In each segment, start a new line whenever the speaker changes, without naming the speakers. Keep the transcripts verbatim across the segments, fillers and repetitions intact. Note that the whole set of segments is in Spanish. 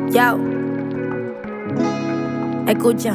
Yao. Escucha.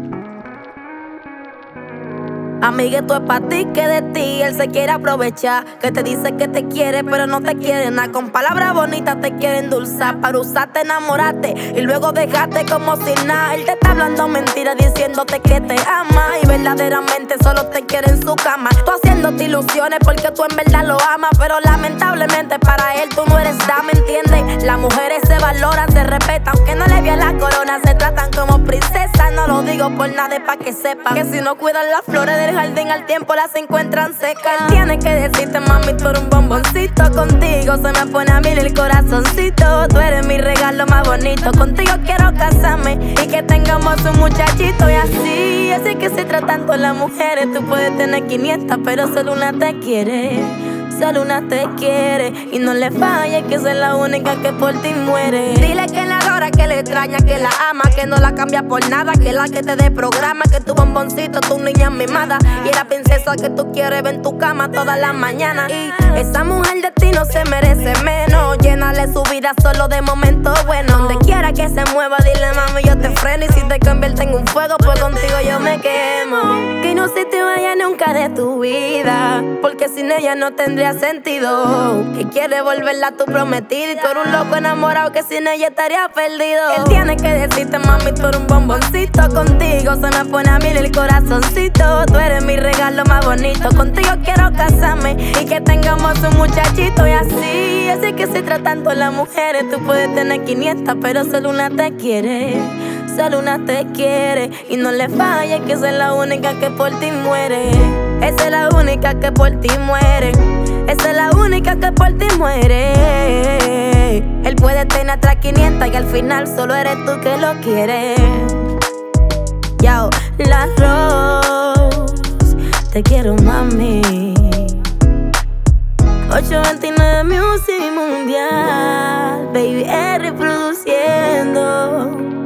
Amiguito, es pa' ti que de ti él se quiere aprovechar. Que te dice que te quiere, pero no te quiere nada. Con palabras bonitas te quiere endulzar. Para usarte, enamorarte y luego dejarte como si nada. Él te está hablando mentiras, diciéndote que te ama y verdaderamente solo te quiere en su cama. Tú haciéndote ilusiones porque tú en verdad lo amas, pero lamentablemente para él tú no eres dama, ¿entiendes? Las mujeres se valoran, se respetan, aunque no le vean la corona, se tratan como princesas. No lo digo por nada, es pa' que sepan que si no cuidan las flores del jardín al tiempo las encuentran secas. Él tiene que decirte, mami, tú eres un bomboncito. Contigo se me pone a mí el corazoncito. Tú eres mi regalo más bonito. Contigo quiero casarme y que tengamos un muchachito. Y así, así que se tratando las mujeres. Tú puedes tener quinientas, pero solo una te quiere. Solo una te quiere y no le falles, que esa es la única que por ti muere. Dile que la adora, que le extraña, que la ama, que no la cambia por nada, que la que te dé programa, que tu bomboncito, tu niña mimada y la princesa que tú quieres ver en tu cama todas las mañanas. Y esa mujer de ti no se merece menos. Llénale su vida solo de momentos buenos. Donde quiera que se mueva, dile, mami, yo te freno. Y si te convierte en un fuego, pues contigo yo me quemo. Que no se te vaya nunca de tu vida, porque sin ella no tendría sentido. Que quiere volverla a tu prometida y tú eres un loco enamorado que sin ella estaría perdido. Él tiene que decirte, mami, tú eres un bomboncito. Contigo se me pone a mí el corazoncito. Tú eres mi regalo más bonito. Contigo quiero casarme y que tengamos un muchachito. Y así, así que se tratando las mujeres. Tú puedes tener quinientas, pero solo una te quiere. Solo una te quiere y no le falles, que esa es la única que por ti muere. Esa es la única que por ti muere. Esa es la única que por ti muere. Él puede tener atrás quinientas y al final solo eres tú que lo quieres. Yao, la Rose, te quiero, mami. ocho veintinueve Music Mundial, Baby R produciendo.